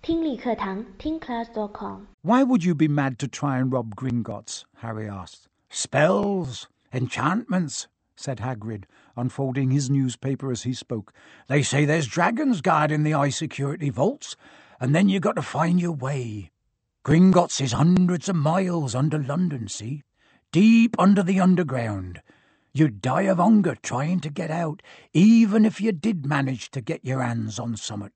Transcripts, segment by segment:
听力课堂听class.com Why would you be mad to try and rob Gringotts? Harry asked. Spells, enchantments, said Hagrid, unfolding his newspaper as he spoke. They say there's dragons guarding the high security vaults, and then you got to find your way. Gringotts is hundreds of miles under London, see? Deep under the underground. You'd die of hunger trying to get out, even if you did manage to get your hands on summit.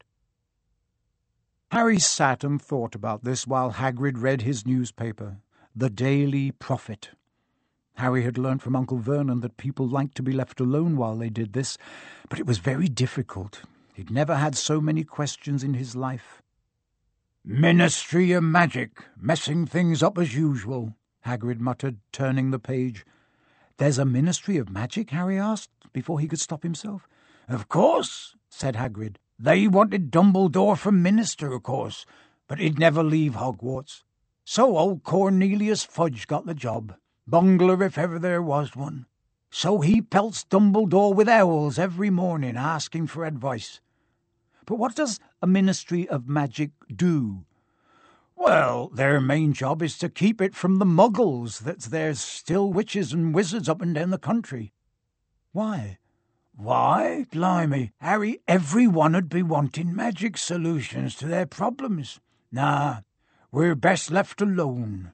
Harry sat and thought about this while Hagrid read his newspaper, The Daily Prophet. Harry had learnt from Uncle Vernon that people liked to be left alone while they did this, but it was very difficult. He'd never had so many questions in his life. Ministry of Magic, messing things up as usual, Hagrid muttered, turning the page. There's a Ministry of Magic? Harry asked, before he could stop himself. Of course, said Hagrid. They wanted Dumbledore for minister, of course, but he'd never leave Hogwarts. So old Cornelius Fudge got the job, bungler if ever there was one. So he pelts Dumbledore with owls every morning, asking for advice. But what does a Ministry of Magic do? Well, their main job is to keep it from the muggles, that there's still witches and wizards up and down the country. Why? Why, blimey, Harry, everyone would be wanting magic solutions to their problems. Nah, we're best left alone.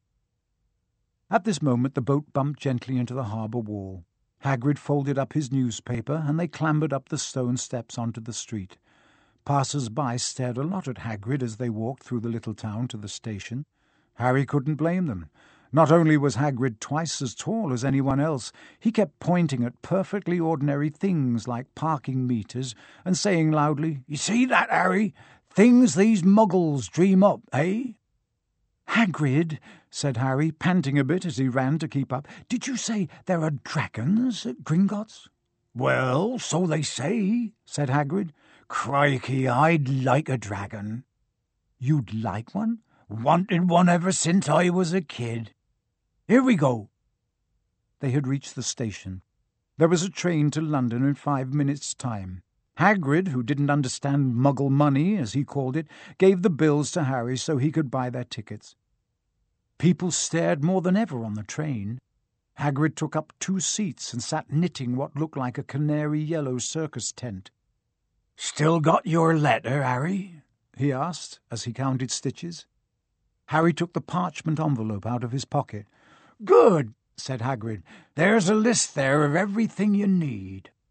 At this moment the boat bumped gently into the harbour wall. Hagrid folded up his newspaper, and they clambered up the stone steps onto the street. Passers-by stared a lot at Hagrid as they walked through the little town to the station. Harry couldn't blame them. Not only was Hagrid twice as tall as anyone else, he kept pointing at perfectly ordinary things like parking meters and saying loudly, You see that, Harry? Things these muggles dream up, eh? Hagrid, said Harry, panting a bit as he ran to keep up, did you say there are dragons at Gringotts? Well, so they say, said Hagrid. Crikey, I'd like a dragon. You'd like one? Wanted one ever since I was a kid. Here we go. They had reached the station. There was a train to London in 5 minutes' time. Hagrid, who didn't understand muggle money, as he called it, gave the bills to Harry so he could buy their tickets. People stared more than ever on the train. Hagrid took up 2 seats and sat knitting what looked like a canary-yellow circus tent. Still got your letter, Harry? He asked, as he counted stitches. Harry took the parchment envelope out of his pocket. Good, said Hagrid. There's a list there of everything you need.